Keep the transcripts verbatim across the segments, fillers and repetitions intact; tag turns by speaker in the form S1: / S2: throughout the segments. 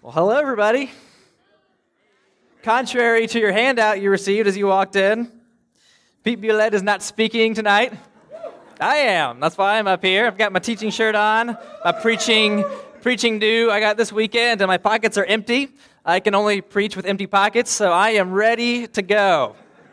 S1: Well, hello, everybody. Contrary to your handout you received as you walked in, Pete Bulette is not speaking tonight. I am. That's why I'm up here. I've got my teaching shirt on, my preaching preaching due I got this weekend, and my pockets are empty. I can only preach with empty pockets, so I am ready to go.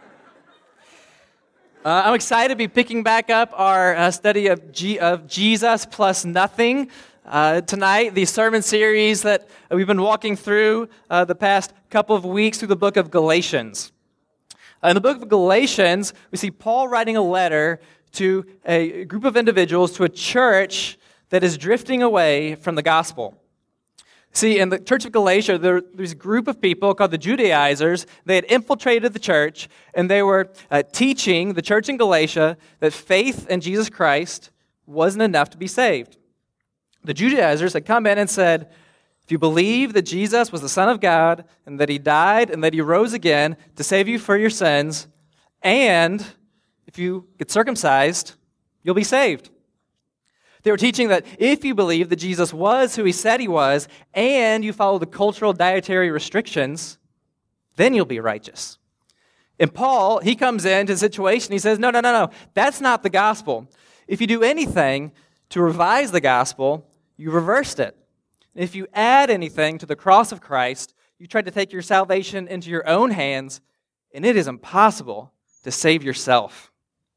S1: Uh, I'm excited to be picking back up our uh, study of, G- of Jesus plus nothing. Uh, tonight, the sermon series that we've been walking through uh, the past couple of weeks through the book of Galatians. Uh, in the book of Galatians, we see Paul writing a letter to a group of individuals, to a church that is drifting away from the gospel. See, in the church of Galatia, there, there's a group of people called the Judaizers. They had infiltrated the church, and they were uh, teaching the church in Galatia that faith in Jesus Christ wasn't enough to be saved. The Judaizers had come in and said, if you believe that Jesus was the Son of God, and that he died, and that he rose again to save you for your sins, and if you get circumcised, you'll be saved. They were teaching that if you believe that Jesus was who he said he was, and you follow the cultural dietary restrictions, then you'll be righteous. And Paul, he comes into the situation, he says, no, no, no, no, that's not the gospel. If you do anything to revise the gospel, you reversed it. And if you add anything to the cross of Christ, you tried to take your salvation into your own hands, and it is impossible to save yourself.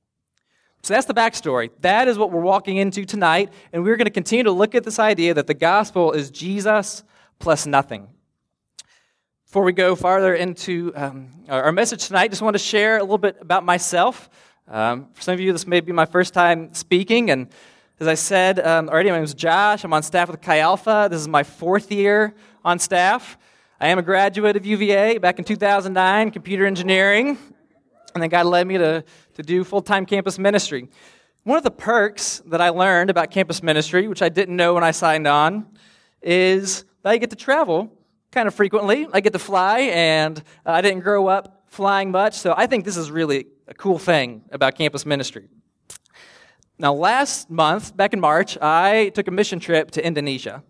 S1: So that's the backstory. That is what we're walking into tonight, and we're going to continue to look at this idea that the gospel is Jesus plus nothing. Before we go farther into um, our message tonight, I just want to share a little bit about myself. Um, for some of you, this may be my first time speaking, and as I said um, already, my name is Josh. I'm on staff with Chi Alpha. This is my fourth year on staff. I am a graduate of U V A back in two thousand nine, computer engineering, and then God led me to, to do full-time campus ministry. One of the perks that I learned about campus ministry, which I didn't know when I signed on, is that I get to travel kind of frequently. I get to fly, and uh, I didn't grow up flying much, so I think this is really a cool thing about campus ministry. Now, last month, back in March, I took a mission trip to Indonesia.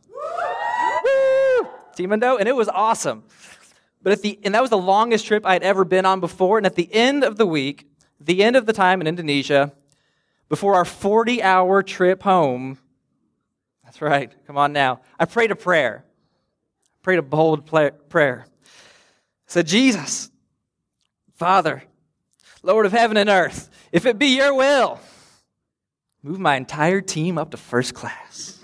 S1: Woo! Team Indo, and it was awesome. But at the and that was the longest trip I had ever been on before. And at the end of the week, the end of the time in Indonesia, before our forty-hour trip home, that's right, come on now, I prayed a prayer. I prayed a bold prayer. I said, Jesus, Father, Lord of heaven and earth, if it be your will, move my entire team up to first class.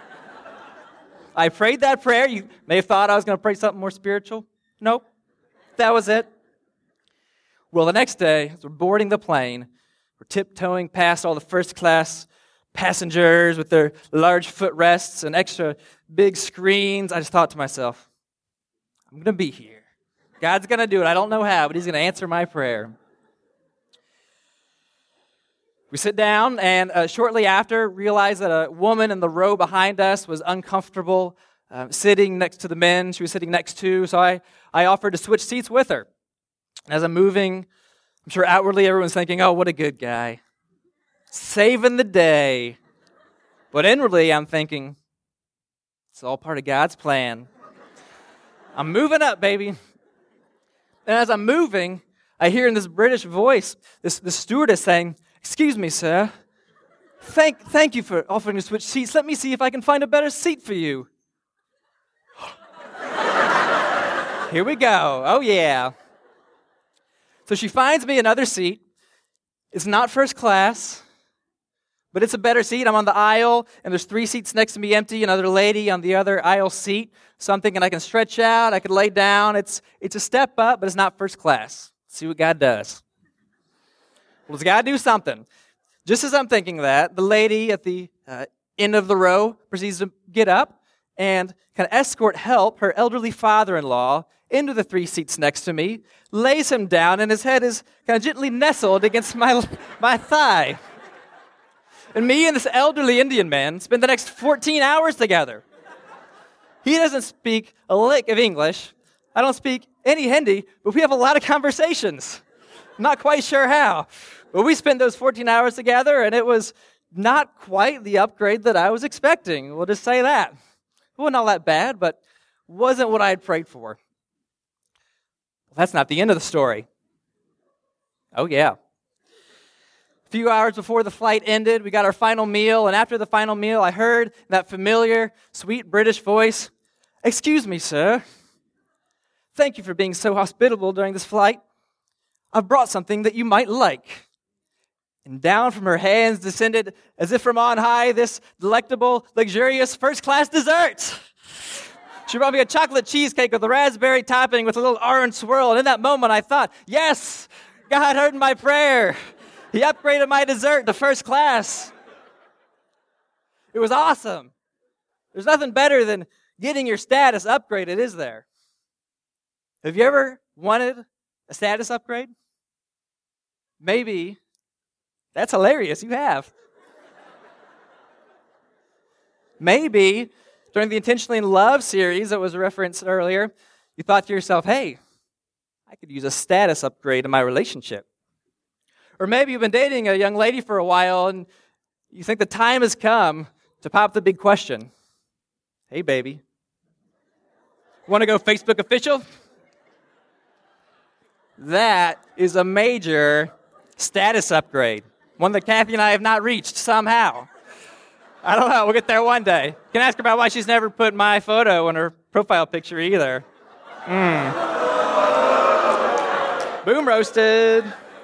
S1: I prayed that prayer. You may have thought I was going to pray something more spiritual. Nope. That was it. Well, the next day, as we're boarding the plane, we're tiptoeing past all the first class passengers with their large footrests and extra big screens. I just thought to myself, I'm going to be here. God's going to do it. I don't know how, but he's going to answer my prayer. We sit down, and uh, shortly after, realize that a woman in the row behind us was uncomfortable uh, sitting next to the men she was sitting next to, so I, I offered to switch seats with her. As I'm moving, I'm sure outwardly everyone's thinking, oh, what a good guy. Saving the day. But inwardly, I'm thinking, it's all part of God's plan. I'm moving up, baby. And as I'm moving, I hear in this British voice, this, this stewardess saying, excuse me, sir. Thank, thank you for offering to switch seats. Let me see if I can find a better seat for you. Here we go. Oh, yeah. So she finds me another seat. It's not first class, but it's a better seat. I'm on the aisle, and there's three seats next to me empty, another lady on the other aisle seat. So I'm thinking I can stretch out, I can lay down. It's, it's a step up, but it's not first class. Let's see what God does. Well, he's got to do something. Just as I'm thinking that, the lady at the uh, end of the row proceeds to get up and kind of escort help her elderly father-in-law into the three seats next to me, lays him down, and his head is kind of gently nestled against my, my thigh. And me and this elderly Indian man spend the next fourteen hours together. He doesn't speak a lick of English. I don't speak any Hindi, but we have a lot of conversations. Not quite sure how. But we spent those fourteen hours together, and it was not quite the upgrade that I was expecting. We'll just say that. It wasn't all that bad, but wasn't what I had prayed for. Well, that's not the end of the story. Oh, yeah. A few hours before the flight ended, we got our final meal, and after the final meal, I heard that familiar, sweet British voice, "Excuse me, sir. Thank you for being so hospitable during this flight. I've brought something that you might like." And down from her hands descended, as if from on high, this delectable, luxurious first-class dessert. She brought me a chocolate cheesecake with a raspberry topping with a little orange swirl, and in that moment I thought, yes, God heard my prayer. He upgraded my dessert to first class. It was awesome. There's nothing better than getting your status upgraded, is there? Have you ever wanted a status upgrade? Maybe. That's hilarious. You have. Maybe during the Intentionally in Love series that was referenced earlier, you thought to yourself, hey, I could use a status upgrade in my relationship. Or maybe you've been dating a young lady for a while and you think the time has come to pop the big question. Hey, baby, want to go Facebook official? That is a major status upgrade, one that Kathy and I have not reached somehow. I don't know, we'll get there one day. You can ask her about why she's never put my photo in her profile picture either. Mm. Boom roasted.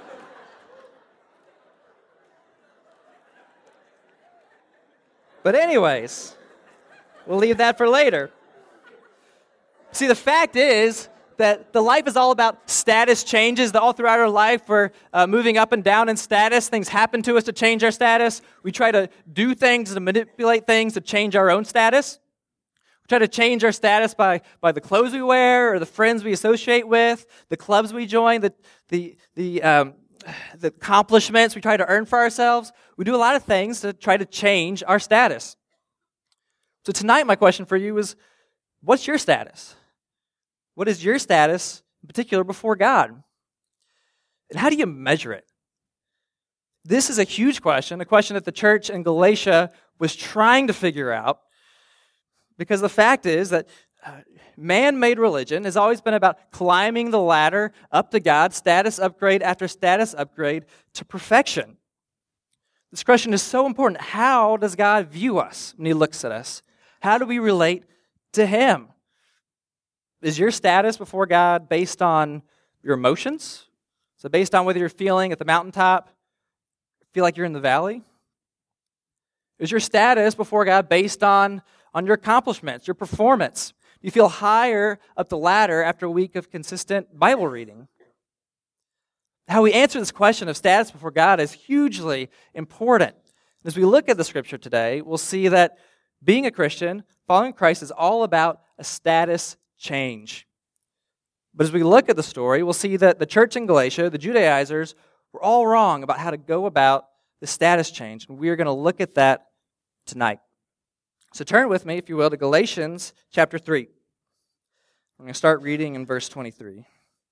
S1: But anyways, we'll leave that for later. See, the fact is that the life is all about status changes. That all throughout our life, we're uh, moving up and down in status. Things happen to us to change our status. We try to do things, to manipulate things to change our own status. We try to change our status by, by the clothes we wear or the friends we associate with, the clubs we join, the, the, the, um, the accomplishments we try to earn for ourselves. We do a lot of things to try to change our status. So tonight, my question for you is, what's your status? What is your status, in particular, before God? And how do you measure it? This is a huge question, a question that the church in Galatia was trying to figure out, because the fact is that uh, man-made religion has always been about climbing the ladder up to God, status upgrade after status upgrade to perfection. This question is so important. How does God view us when He looks at us? How do we relate to Him? Is your status before God based on your emotions? Is it based on whether you're feeling at the mountaintop, feel like you're in the valley? Is your status before God based on, on your accomplishments, your performance? Do you feel higher up the ladder after a week of consistent Bible reading? How we answer this question of status before God is hugely important. As we look at the scripture today, we'll see that being a Christian, following Christ, is all about a status change. But as we look at the story, we'll see that the church in Galatia, the Judaizers, were all wrong about how to go about the status change. And we're going to look at that tonight. So turn with me, if you will, to Galatians chapter three. I'm going to start reading in verse twenty-three.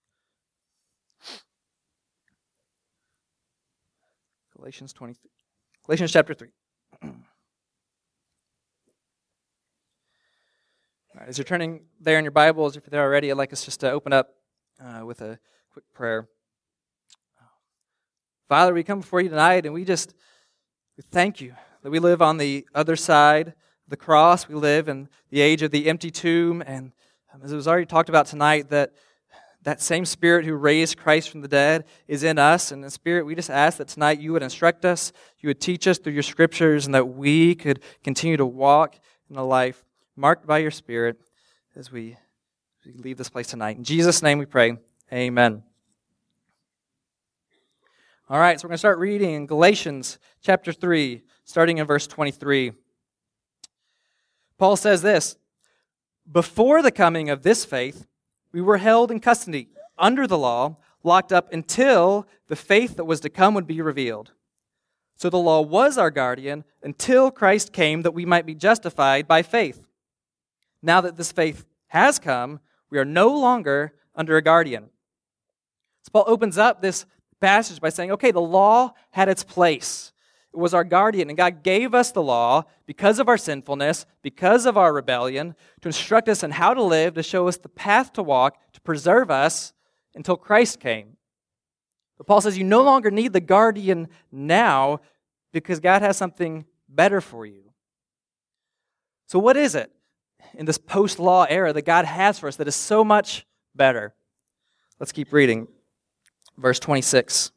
S1: Galatians twenty-three. Galatians chapter three. All right, as you're turning there in your Bibles, if you're there already, I'd like us just to open up uh, with a quick prayer. Father, we come before you tonight, and we just we thank you that we live on the other side of the cross. We live in the age of the empty tomb, and um, as it was already talked about tonight, that that same Spirit who raised Christ from the dead is in us. And in Spirit, we just ask that tonight you would instruct us, you would teach us through your scriptures, and that we could continue to walk in a life marked by your Spirit as we, as we leave this place tonight. In Jesus' name we pray, amen. All right, so we're going to start reading in Galatians chapter three, starting in verse twenty-three. Paul says this, "Before the coming of this faith, we were held in custody under the law, locked up until the faith that was to come would be revealed. So the law was our guardian until Christ came that we might be justified by faith. Now that this faith has come, we are no longer under a guardian." So Paul opens up this passage by saying, okay, the law had its place. It was our guardian, and God gave us the law because of our sinfulness, because of our rebellion, to instruct us in how to live, to show us the path to walk, to preserve us until Christ came. But Paul says you no longer need the guardian now because God has something better for you. So what is it in this post-law era that God has for us that is so much better? Let's keep reading. Verse twenty-six.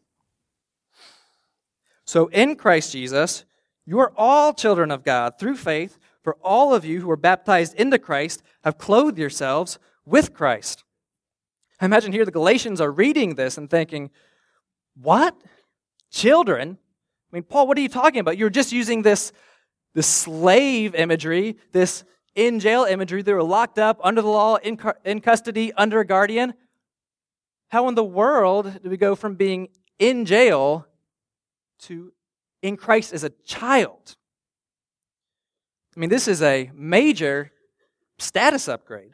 S1: So in Christ Jesus, you are all children of God through faith, for all of you who are baptized into Christ have clothed yourselves with Christ. I imagine here the Galatians are reading this and thinking, what? Children? I mean, Paul, what are you talking about? You're just using this, this slave imagery, this in-jail imagery. They were locked up under the law, in, in custody, under a guardian. How in the world do we go from being in jail to in Christ as a child? I mean, this is a major status upgrade.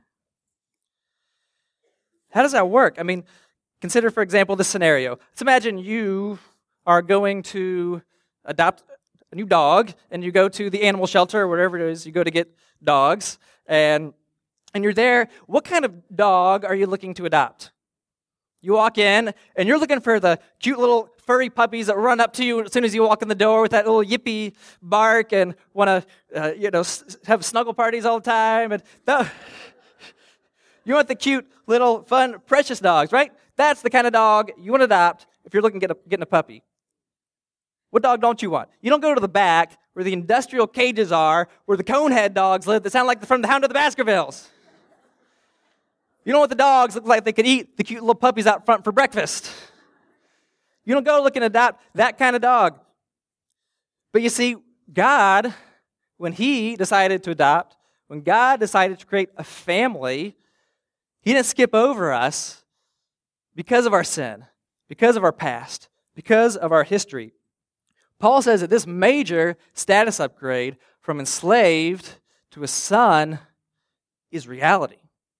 S1: How does that work? I mean, consider, for example, this scenario. Let's imagine you are going to adopt a new dog, and you go to the animal shelter or whatever it is, you go to get dogs, and, and you're there. What kind of dog are you looking to adopt? You walk in, and you're looking for the cute little furry puppies that run up to you as soon as you walk in the door with that little yippy bark and want to, uh, you know, s- have snuggle parties all the time. And the, you want the cute little fun, precious dogs, right? That's the kind of dog you want to adopt if you're looking at get getting a puppy. What dog don't you want? You don't go to the back where the industrial cages are, where the conehead dogs live that sound like from the Hound of the Baskervilles. You don't want the dogs look like they could eat the cute little puppies out front for breakfast. You don't go looking to adopt that kind of dog. But you see, God, when He decided to adopt, when God decided to create a family, He didn't skip over us because of our sin, because of our past, because of our history. Paul says that this major status upgrade from enslaved to a son is reality.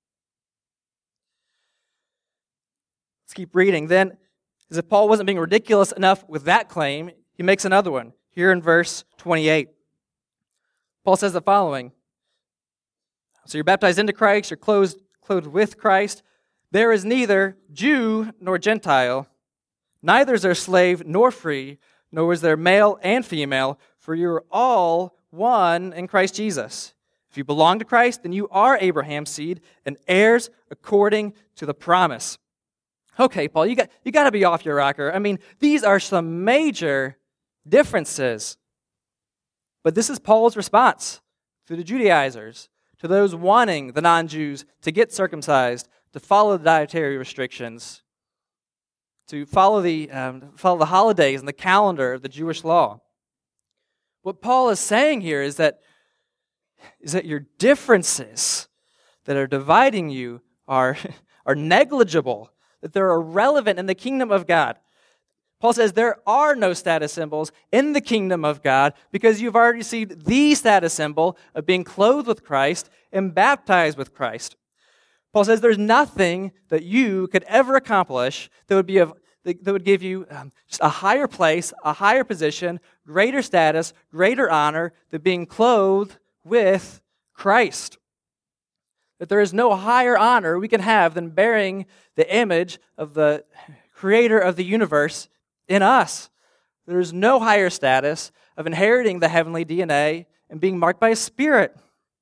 S1: Let's keep reading. Then, as if Paul wasn't being ridiculous enough with that claim, he makes another one here in verse twenty-eight. Paul says the following. So you're baptized into Christ, you're clothed, clothed with Christ. There is neither Jew nor Gentile, neither is there slave nor free, nor is there male and female, for you are all one in Christ Jesus. If you belong to Christ, then you are Abraham's seed and heirs according to the promise. Okay, Paul, you got you got to be off your rocker. I mean, these are some major differences. But this is Paul's response to the Judaizers, to those wanting the non-Jews to get circumcised, to follow the dietary restrictions, to follow the um, follow the holidays and the calendar of the Jewish law. What Paul is saying here is that is that your differences that are dividing you are are negligible, that they're irrelevant in the kingdom of God. Paul says there are no status symbols in the kingdom of God because you've already received the status symbol of being clothed with Christ and baptized with Christ. Paul says there's nothing that you could ever accomplish that would be of, that would give you um, just a higher place, a higher position, greater status, greater honor than being clothed with Christ. That there is no higher honor we can have than bearing the image of the creator of the universe in us. There is no higher status of inheriting the heavenly D N A and being marked by His Spirit.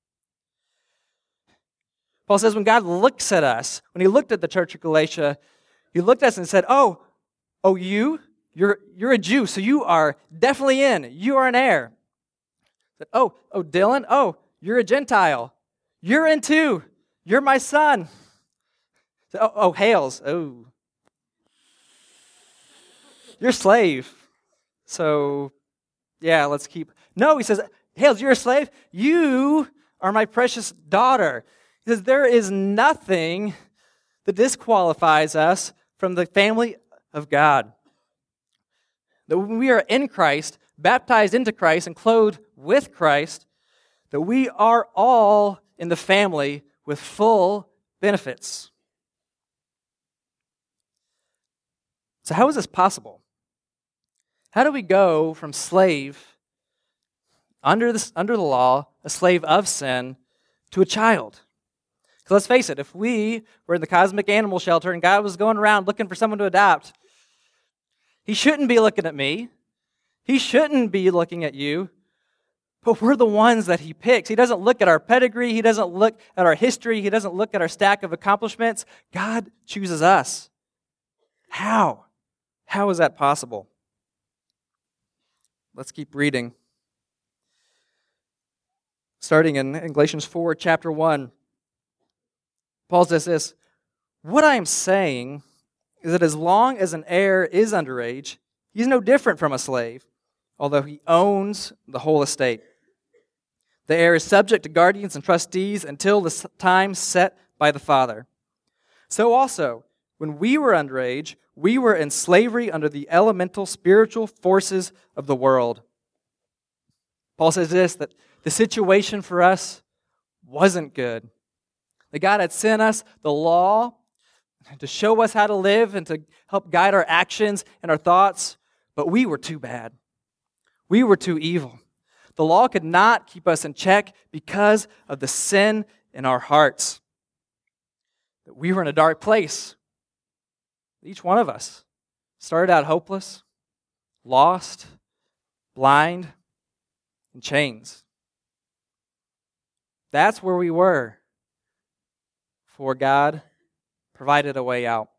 S1: Paul says when God looks at us, when He looked at the church of Galatia, He looked at us and said, oh, oh, you, you're, you're a Jew, so you are definitely in. You are an heir. Said, oh, oh, Dylan, oh, you're a Gentile. You're in too. You're my son. Said, oh, oh, Hales, oh. You're a slave. So, yeah, let's keep. No, he says, Hales, you're a slave. You are my precious daughter. He says, there is nothing that disqualifies us from the family of God. That when we are in Christ, baptized into Christ, and clothed with Christ, that we are all in the family with full benefits. So how is this possible? How do we go from slave under the, under the law, a slave of sin, to a child? Because let's face it, if we were in the cosmic animal shelter and God was going around looking for someone to adopt, he shouldn't be looking at me. He shouldn't be looking at you. But we're the ones that he picks. He doesn't look at our pedigree. He doesn't look at our history. He doesn't look at our stack of accomplishments. God chooses us. How? How is that possible? Let's keep reading. Starting in, in Galatians four, chapter one, Paul says this, "What I am saying is that as long as an heir is underage, he's no different from a slave, although he owns the whole estate. The heir is subject to guardians and trustees until the time set by the father. So also, when we were underage, we were in slavery under the elemental spiritual forces of the world." Paul says this, that the situation for us wasn't good. That God had sent us the law to show us how to live and to help guide our actions and our thoughts, but we were too bad. We were too evil. The law could not keep us in check because of the sin in our hearts. That we were in a dark place. Each one of us started out hopeless, lost, blind, in chains. That's where we were before God provided a way out.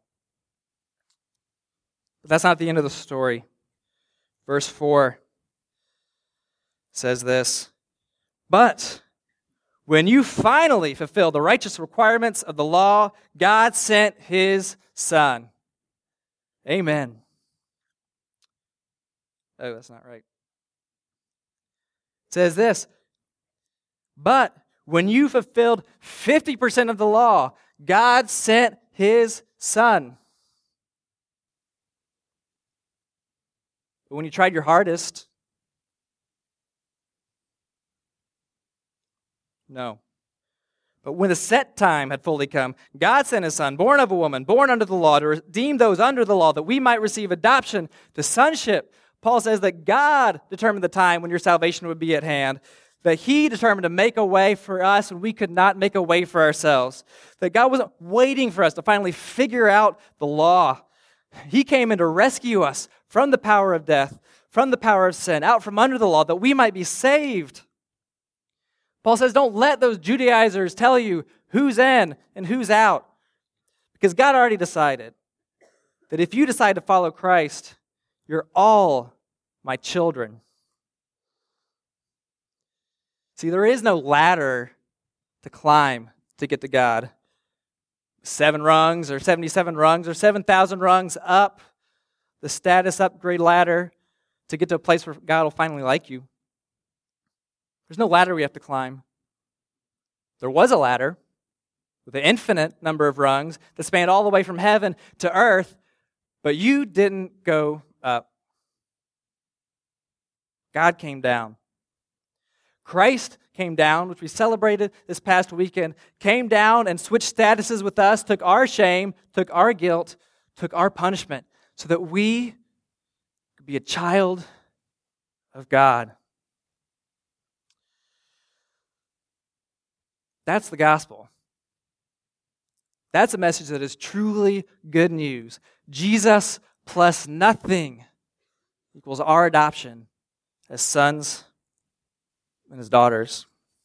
S1: But that's not the end of the story. Verse four says this, "But when you finally fulfill the righteous requirements of the law, God sent his Son." Amen. Oh, that's not right. It says this, "But when you fulfilled fifty percent of the law, God sent his Son." But when you tried your hardest, no. But when the set time had fully come, God sent his Son, born of a woman, born under the law, to redeem those under the law, that we might receive adoption to sonship. Paul says that God determined the time when your salvation would be at hand, that he determined to make a way for us when we could not make a way for ourselves, that God wasn't waiting for us to finally figure out the law. He came in to rescue us from the power of death, from the power of sin, out from under the law, that we might be saved. Paul says, don't let those Judaizers tell you who's in and who's out, because God already decided that if you decide to follow Christ, you're all my children. See, there is no ladder to climb to get to God. Seven rungs or seventy-seven rungs or seven thousand rungs up the status upgrade ladder to get to a place where God will finally like you. There's no ladder we have to climb. There was a ladder with an infinite number of rungs that spanned all the way from heaven to earth, but you didn't go up. God came down. Christ came down, which we celebrated this past weekend, came down and switched statuses with us, took our shame, took our guilt, took our punishment, so that we could be a child of God. That's the gospel. That's a message that is truly good news. Jesus plus nothing equals our adoption as sons and his daughters.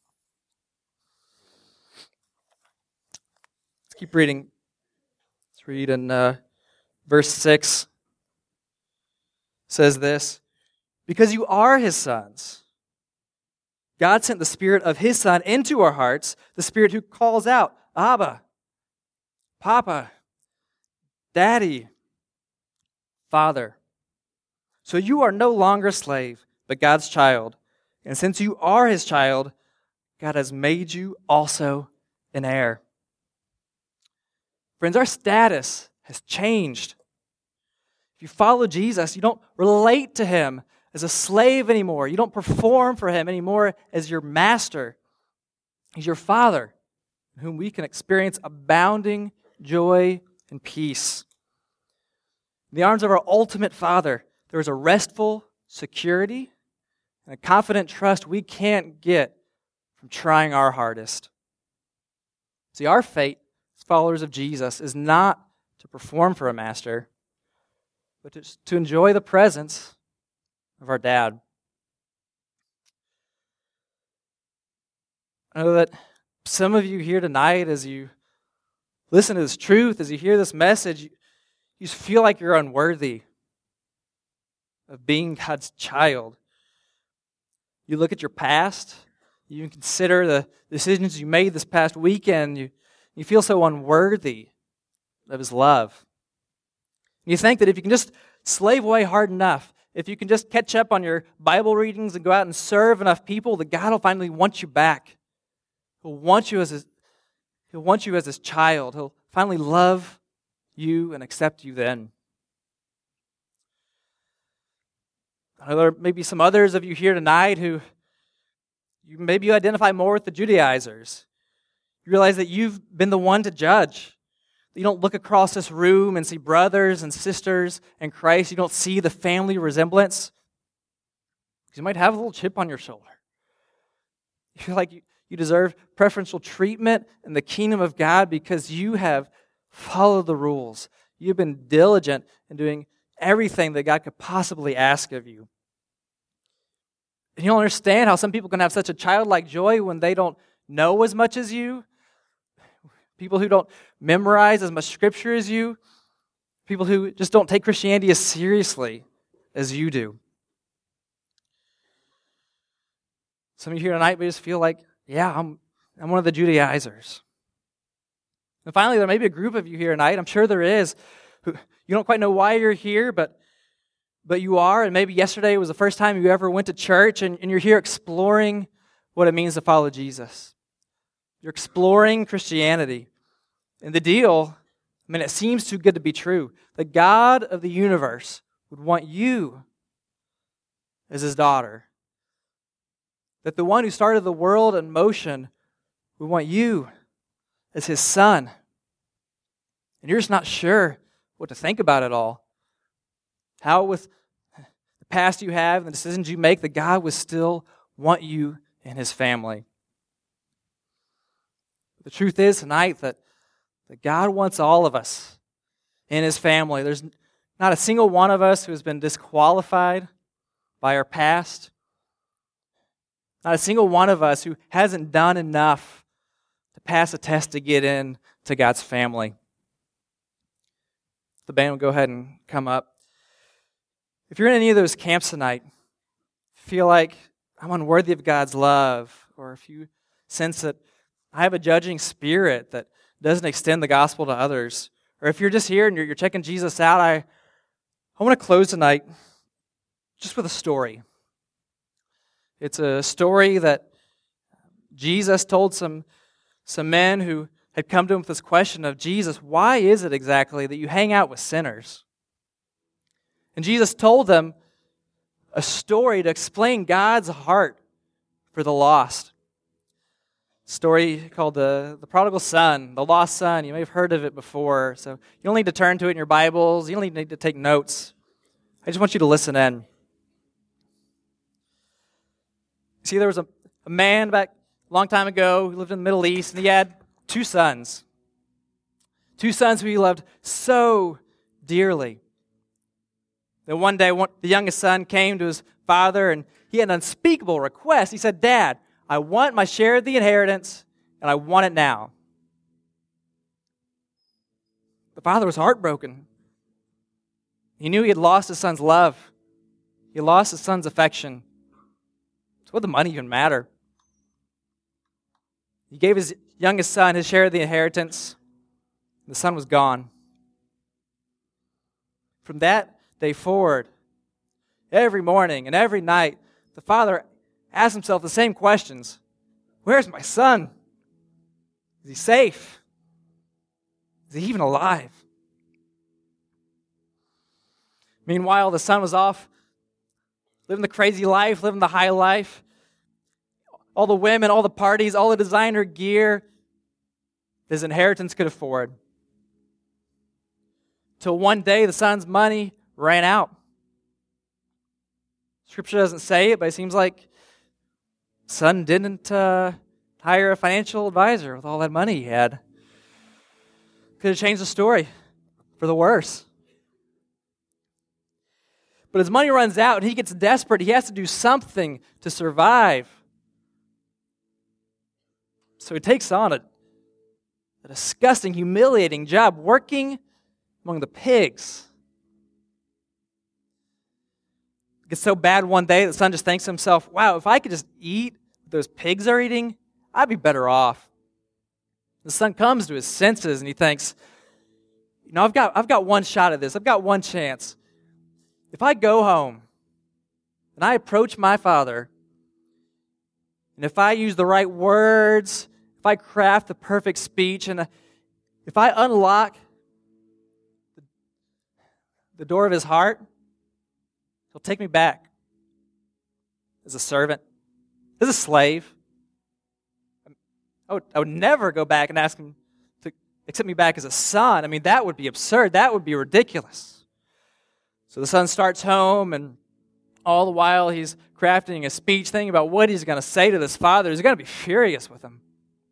S1: Let's keep reading. Let's read in uh, verse six. It says this, "Because you are his sons, God sent the Spirit of his Son into our hearts, the Spirit who calls out, Abba, Papa, Daddy, Father. So you are no longer a slave, but God's child. And since you are his child, God has made you also an heir." Friends, our status has changed. If you follow Jesus, you don't relate to him as a slave anymore. You don't perform for him anymore as your master. He's your Father, in whom we can experience abounding joy and peace. In the arms of our ultimate Father, there is a restful security and a confident trust we can't get from trying our hardest. See, our fate as followers of Jesus is not to perform for a master, but to, to enjoy the presence of our dad. I know that some of you here tonight, as you listen to this truth, as you hear this message, you, you feel like you're unworthy of being God's child. You look at your past, you consider the decisions you made this past weekend, you, you feel so unworthy of His love. You think that if you can just slave away hard enough, if you can just catch up on your Bible readings and go out and serve enough people, that God will finally want you back. He'll want you as His, He'll want you as His child. He'll finally love you and accept you then. I know there may be some others of you here tonight who you maybe you identify more with the Judaizers. You realize that you've been the one to judge. You don't look across this room and see brothers and sisters in Christ. You don't see the family resemblance. You might have a little chip on your shoulder. You feel like you, you deserve preferential treatment in the kingdom of God because you have followed the rules. You've been diligent in doing everything that God could possibly ask of you. And you don't understand how some people can have such a childlike joy when they don't know as much as you. People who don't memorize as much scripture as you. People who just don't take Christianity as seriously as you do. Some of you here tonight may just feel like, yeah, I'm I'm one of the Judaizers. And finally, there may be a group of you here tonight, I'm sure there is, who you don't quite know why you're here, but but you are, and maybe yesterday was the first time you ever went to church, and, and you're here exploring what it means to follow Jesus. You're exploring Christianity. And the deal, I mean, it seems too good to be true. The God of the universe would want you as His daughter. That the one who started the world in motion would want you as His son. And you're just not sure what to think about it all. How with the past you have and the decisions you make, that God would still want you in His family. The truth is tonight that, that God wants all of us in His family. There's not a single one of us who has been disqualified by our past. Not a single one of us who hasn't done enough to pass a test to get in to God's family. The band will go ahead and come up. If you're in any of those camps tonight, feel like I'm unworthy of God's love, or if you sense that I have a judging spirit that doesn't extend the gospel to others, or if you're just here and you're, you're checking Jesus out, I, I want to close tonight just with a story. It's a story that Jesus told some, some men who had come to Him with this question of, Jesus, why is it exactly that you hang out with sinners? And Jesus told them a story to explain God's heart for the lost. A story called the, the Prodigal Son, the Lost Son. You may have heard of it before, so you don't need to turn to it in your Bibles. You don't need to take notes. I just want you to listen in. See, there was a, a man back a long time ago who lived in the Middle East, and he had two sons. Two sons who he loved so dearly. Then one day, one, the youngest son came to his father, and he had an unspeakable request. He said, Dad, I want my share of the inheritance, and I want it now. The father was heartbroken. He knew he had lost his son's love. He lost his son's affection. So what did the money even matter? He gave his youngest son his share of the inheritance. The son was gone. From that day forward, every morning and every night, the father asked himself the same questions. Where's my son? Is he safe? Is he even alive? Meanwhile, the son was off living the crazy life, living the high life. All the women, all the parties, all the designer gear his inheritance could afford. Till one day, the son's money ran out. Scripture doesn't say it, but it seems like son didn't uh, hire a financial advisor with all that money he had. Could have changed the story for the worse. But his money runs out and he gets desperate. He has to do something to survive. So he takes on a, a disgusting, humiliating job working among the pigs. It gets so bad one day, the son just thinks to himself, wow, if I could just eat what those pigs are eating, I'd be better off. The son comes to his senses and he thinks, you know, I've got, I've got one shot at this. I've got one chance. If I go home and I approach my father, and if I use the right words, if I craft the perfect speech, and if I unlock the door of his heart, he'll take me back as a servant, as a slave. I would, I would never go back and ask him to accept me back as a son. I mean, that would be absurd. That would be ridiculous. So the son starts home, and all the while he's crafting a speech, thinking about what he's going to say to this father. He's going to be furious with him.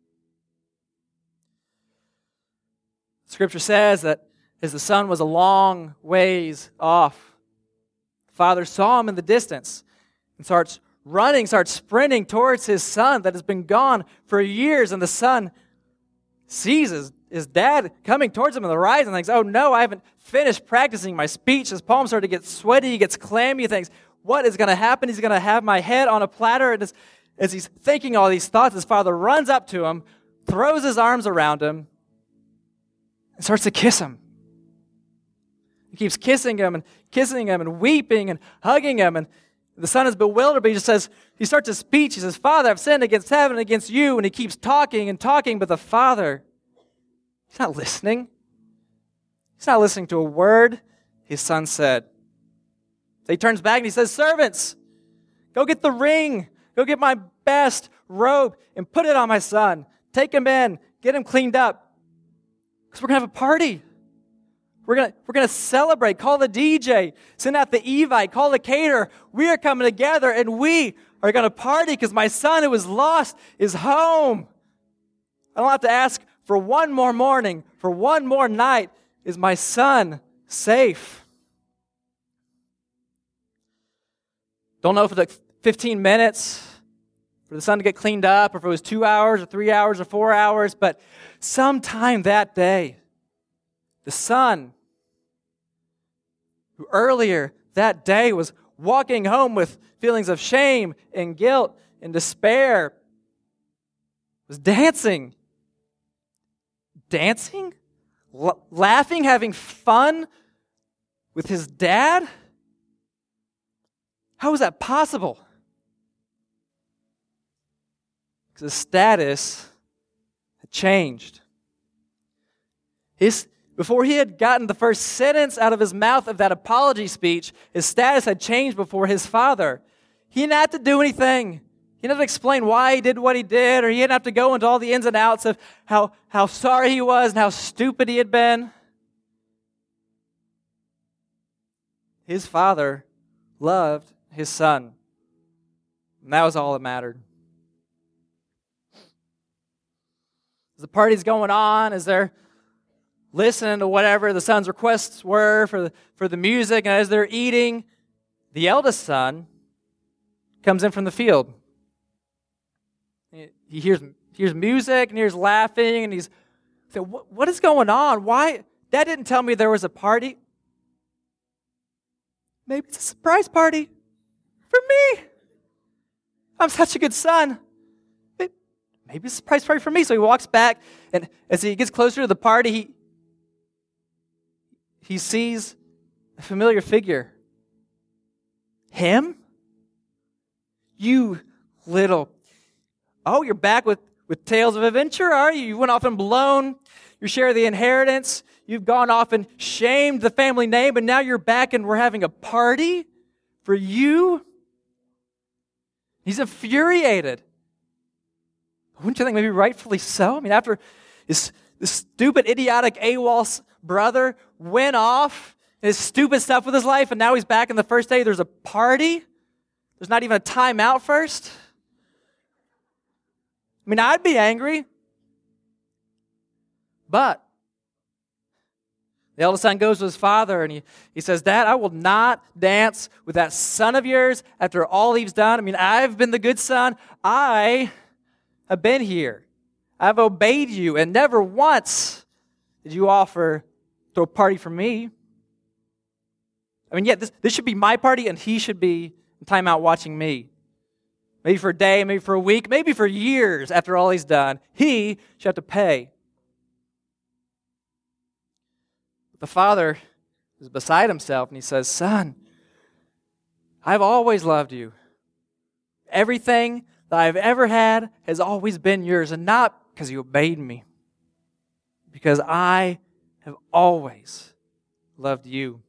S1: Scripture says that as the son was a long ways off, the father saw him in the distance and starts running, starts sprinting towards his son that has been gone for years. And the son sees his, his dad coming towards him on the rise and thinks, oh no, I haven't finished practicing my speech. His palms start to get sweaty, he gets clammy, he thinks, what is going to happen? He's going to have my head on a platter. And as, as he's thinking all these thoughts, his father runs up to him, throws his arms around him, and starts to kiss him. He keeps kissing him and kissing him and weeping and hugging him. And the son is bewildered, but he just says, he starts his speech. He says, Father, I've sinned against heaven and against you. And he keeps talking and talking, but the father, he's not listening. He's not listening to a word his son said. So he turns back and he says, servants, go get the ring. Go get my best robe and put it on my son. Take him in. Get him cleaned up. Because we're going to have a party. We're going to we're going to celebrate. Call the D J. Send out the Evite. Call the caterer. We are coming together and we are going to party because my son who was lost is home. I don't have to ask for one more morning, for one more night. Is my son safe? Don't know if it took fifteen minutes for the son to get cleaned up, or if it was two hours or three hours or four hours, but sometime that day, the son, who earlier that day was walking home with feelings of shame and guilt and despair, was dancing. Dancing? L- laughing, having fun with his dad? How was that possible? Because his status had changed. His, before he had gotten the first sentence out of his mouth of that apology speech, his status had changed before his father. He didn't have to do anything. He didn't have to explain why he did what he did, or he didn't have to go into all the ins and outs of how, how sorry he was and how stupid he had been. His father loved his son. And that was all that mattered. As the party's going on, as they're listening to whatever the son's requests were for the, for the music, and as they're eating, the eldest son comes in from the field. He hears, hears music and hears laughing, and he's saying, what, what is going on? Why? Dad didn't tell me there was a party. Maybe it's a surprise party for me. I'm such a good son. Maybe it's a surprise party for me. So he walks back, and as he gets closer to the party, he, he sees a familiar figure. Him? You little... Oh, you're back with, with tales of adventure, are you? You went off and blown your share of the inheritance. You've gone off and shamed the family name, and now you're back and we're having a party for you? He's infuriated. Wouldn't you think maybe rightfully so? I mean, after this, this stupid, idiotic AWOL brother went off and his stupid stuff with his life, and now he's back in the first day, there's a party? There's not even a timeout first? I mean, I'd be angry. But the eldest son goes to his father and he, he says, Dad, I will not dance with that son of yours after all he's done. I mean, I've been the good son. I have been here. I've obeyed you, and never once did you offer to throw a party for me. I mean, yeah, this, this should be my party, and he should be in timeout watching me. Maybe for a day, maybe for a week, maybe for years after all he's done. He should have to pay. The father is beside himself, and he says, Son, I've always loved you. Everything that I've ever had has always been yours, and not because you obeyed me, because I have always loved you.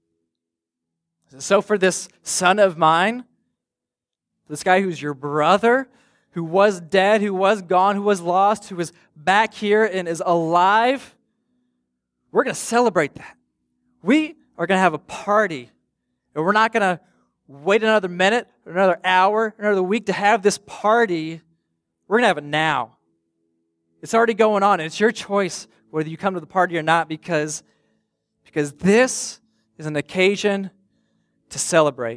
S1: So for this son of mine, this guy who's your brother, who was dead, who was gone, who was lost, who is back here and is alive, we're going to celebrate that. We are going to have a party, and we're not going to wait another minute, or another hour, or another week to have this party. We're going to have it now. It's already going on, and it's your choice whether you come to the party or not, because, because this is an occasion to celebrate.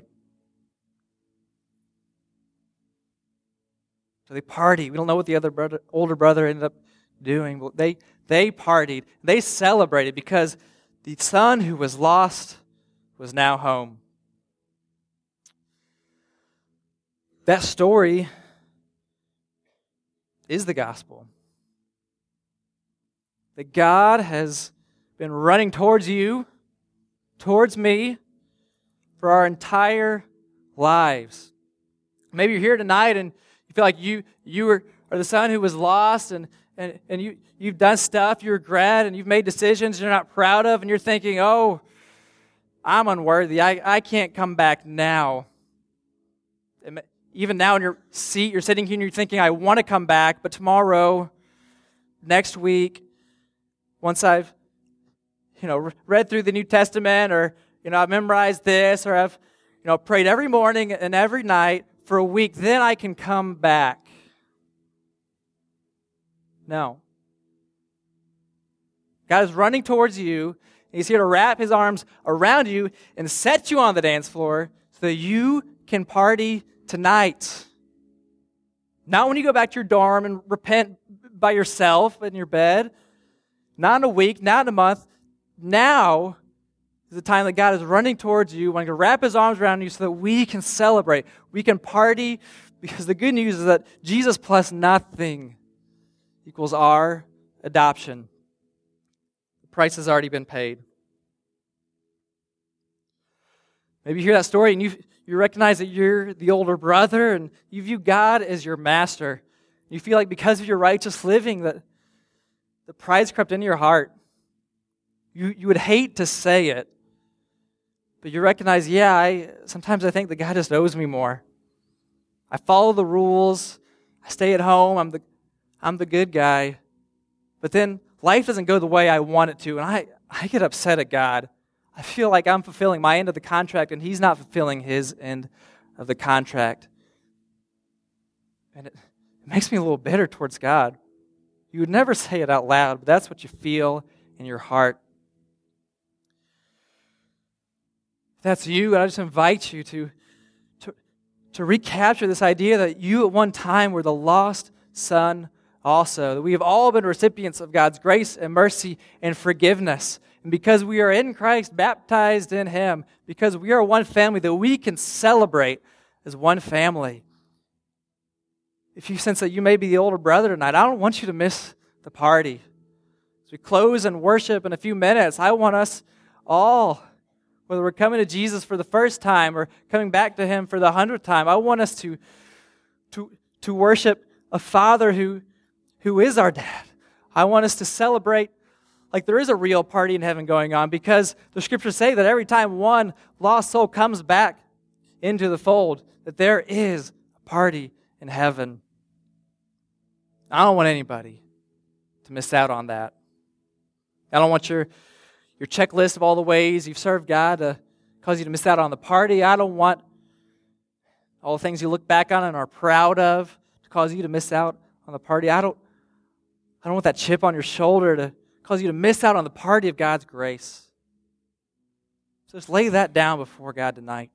S1: So they party. We don't know what the other brother, older brother ended up doing. But they, they partied. They celebrated because the son who was lost was now home. That story is the gospel. That God has been running towards you, towards me, for our entire lives. Maybe you're here tonight and you feel like you you are, are the son who was lost, and, and, and you, you've done stuff you regret, and you've made decisions you're not proud of, and you're thinking, oh, I'm unworthy. I, I can't come back now. Even now in your seat, you're sitting here and you're thinking, I want to come back, but tomorrow, next week, once I've, you know, read through the New Testament, or, you know, I've memorized this, or I've, you know, prayed every morning and every night for a week, then I can come back. No. God is running towards you. He's here to wrap his arms around you and set you on the dance floor so that you can party tonight. Not when you go back to your dorm and repent by yourself in your bed. Not in a week, not in a month. Now is the time that God is running towards you, wanting to wrap his arms around you so that we can celebrate. We can party, because the good news is that Jesus plus nothing equals our adoption. The price has already been paid. Maybe you hear that story and you you recognize that you're the older brother and you view God as your master. You feel like because of your righteous living that the pride's crept into your heart. You you would hate to say it, but you recognize, yeah, I sometimes I think that God just owes me more. I follow the rules. I stay at home. I'm the I'm the good guy. But then life doesn't go the way I want it to, and I, I get upset at God. I feel like I'm fulfilling my end of the contract, and he's not fulfilling his end of the contract. And it, it makes me a little bitter towards God. You would never say it out loud, but that's what you feel in your heart. If that's you, I just invite you to, to, to recapture this idea that you at one time were the lost son also, that we have all been recipients of God's grace and mercy and forgiveness. And because we are in Christ, baptized in him, because we are one family, that we can celebrate as one family. If you sense that you may be the older brother tonight, I don't want you to miss the party. As we close and worship in a few minutes, I want us all, whether we're coming to Jesus for the first time or coming back to him for the hundredth time, I want us to, to, to worship a Father who, who is our dad. I want us to celebrate like there is a real party in heaven going on, because the scriptures say that every time one lost soul comes back into the fold, that there is a party in heaven. I don't want anybody to miss out on that. I don't want your, your checklist of all the ways you've served God to cause you to miss out on the party. I don't want all the things you look back on and are proud of to cause you to miss out on the party. I don't, I don't want that chip on your shoulder to cause you to miss out on the party of God's grace. So just lay that down before God tonight.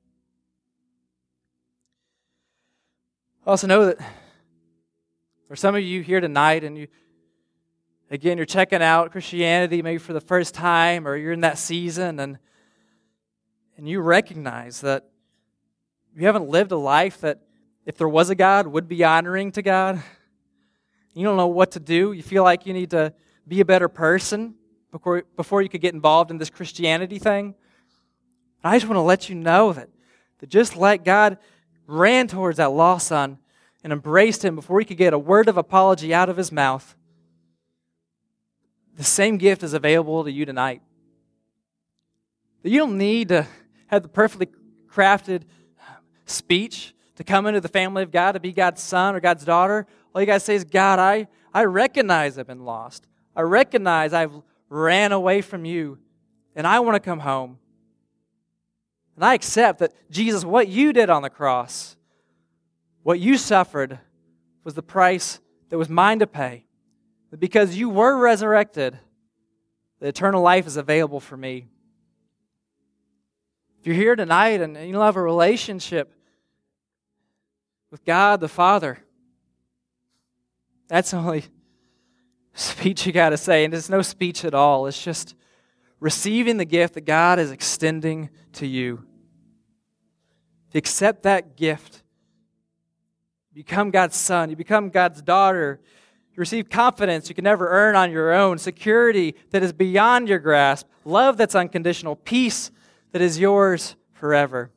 S1: I also know that for some of you here tonight, and you, again, you're checking out Christianity maybe for the first time, or you're in that season, and and you recognize that you haven't lived a life that, if there was a God, would be honoring to God. You don't know what to do. You feel like you need to be a better person before, before you could get involved in this Christianity thing. I just want to let you know that, that just like God ran towards that lost son and embraced him before he could get a word of apology out of his mouth, the same gift is available to you tonight. That you don't need to have the perfectly crafted speech to come into the family of God, to be God's son or God's daughter. All you got to say is, God, I, I recognize I've been lost. I recognize I've ran away from you, and I want to come home. And I accept that, Jesus, what you did on the cross, what you suffered, was the price that was mine to pay. That because you were resurrected, the eternal life is available for me. If you're here tonight and you don't have a relationship with God the Father, that's the only speech you got to say. And it's no speech at all. It's just receiving the gift that God is extending to you. To accept that gift, you become God's son, you become God's daughter, you receive confidence you can never earn on your own, security that is beyond your grasp, love that's unconditional, peace that is yours forever.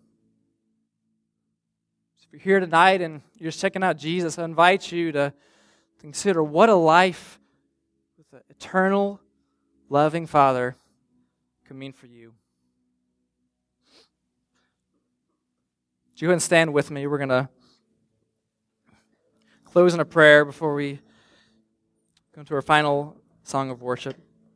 S1: So if you're here tonight and you're just checking out Jesus, I invite you to consider what a life with an eternal, loving Father can mean for you. Would you go ahead and stand with me? We're going to close in a prayer before we go into our final song of worship.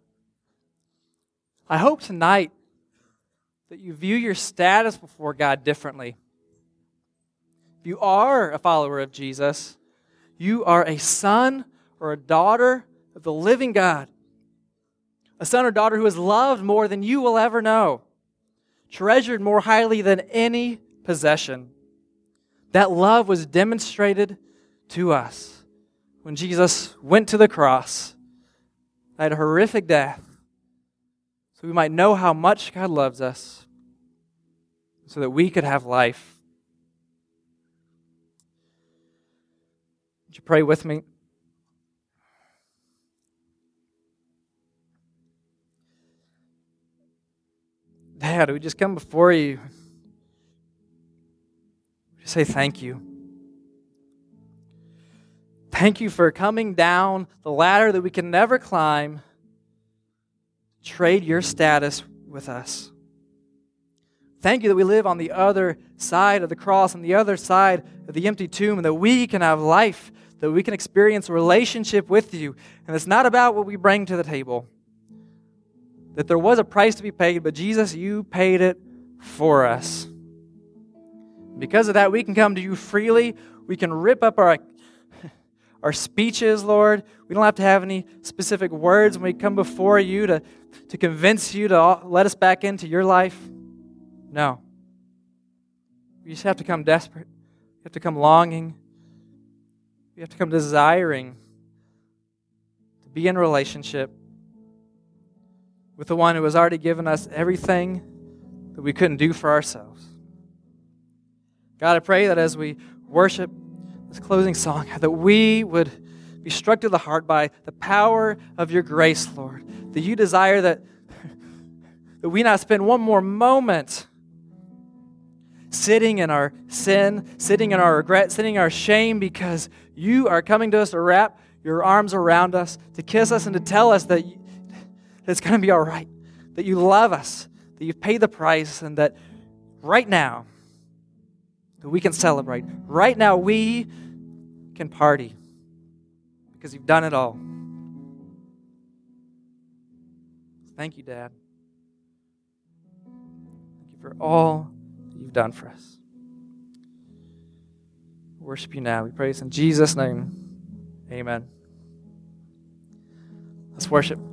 S1: I hope tonight that you view your status before God differently. If you are a follower of Jesus, you are a son or a daughter of the living God. A son or daughter who is loved more than you will ever know, treasured more highly than any possession. That love was demonstrated to us when Jesus went to the cross, died a horrific death, so we might know how much God loves us, so that we could have life. Would you pray with me? Dad, we just come before you. We say thank you. Thank you for coming down the ladder that we can never climb. Trade your status with us. Thank you that we live on the other side of the cross, on the other side of the empty tomb, and that we can have life, that we can experience a relationship with you. And it's not about what we bring to the table. That there was a price to be paid, but Jesus, you paid it for us. Because of that, we can come to you freely. We can rip up our, our speeches, Lord. We don't have to have any specific words when we come before you to, to convince you to let us back into your life. No. We just have to come desperate. We have to come longing. We have to come desiring to be in relationship with the one who has already given us everything that we couldn't do for ourselves. God, I pray that as we worship this closing song, that we would be struck to the heart by the power of your grace, Lord. That you desire that, that we not spend one more moment sitting in our sin, sitting in our regret, sitting in our shame, because you are coming to us to wrap your arms around us, to kiss us and to tell us that, you, that it's going to be all right, that you love us, that you've paid the price, and that right now, that we can celebrate. Right now, we can party because you've done it all. Thank you, Dad. Thank you for all that you've done for us. worship you now. We praise in Jesus' name. Amen. Let's worship.